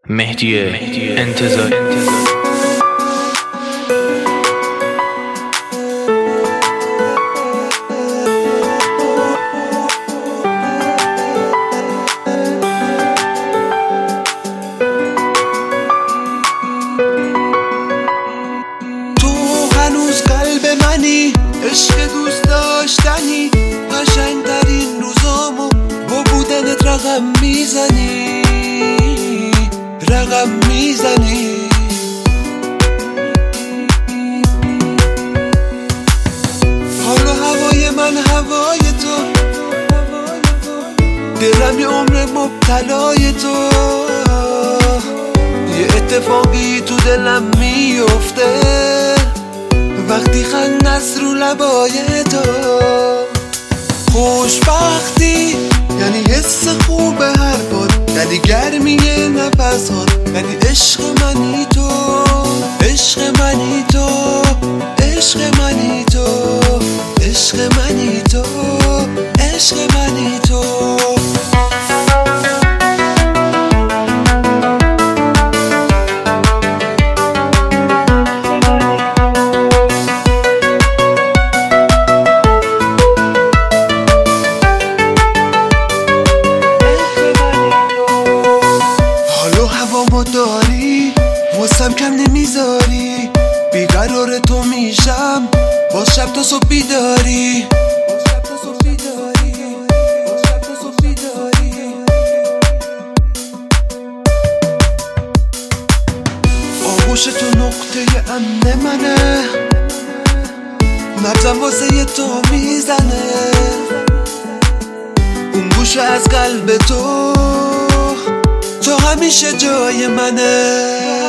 مهدی انتظاری. عشق دوست داشتنی، قشنگترین روزامو با بودنت رقم میزنی. حالا هوای من هوای تو، دلم یه عمر مبتلای تو. یه اتفاقی تو دلم میفته وقتی خندت رو لبای تو. خوشبختی یعنی حس خوب هر باد، یعنی گرمی نفسات، یعنی عشق منی تو، عشق منی تو، عشق منی تو، عشق منی تو، عشق منی تو. داری واسم کم نمیذاری، بیقرار تو میشم باز شب تا صبح بیداری. آغوش تو نقطه امن منه، نبضم واسه تو میزنه. اون گوشه از قلب تو همیشه جای منه.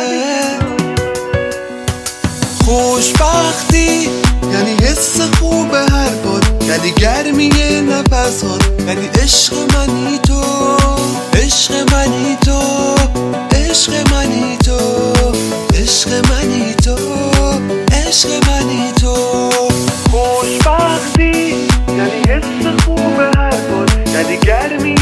خوشبختی یعنی حس خوب هر باد، یعنی گرمی نفسات، یعنی عشق منی تو، عشق منی تو، عشق منی تو، عشق منی تو، عشق منی تو. خوشبختی یعنی حس خوب هر باد، یعنی گرمی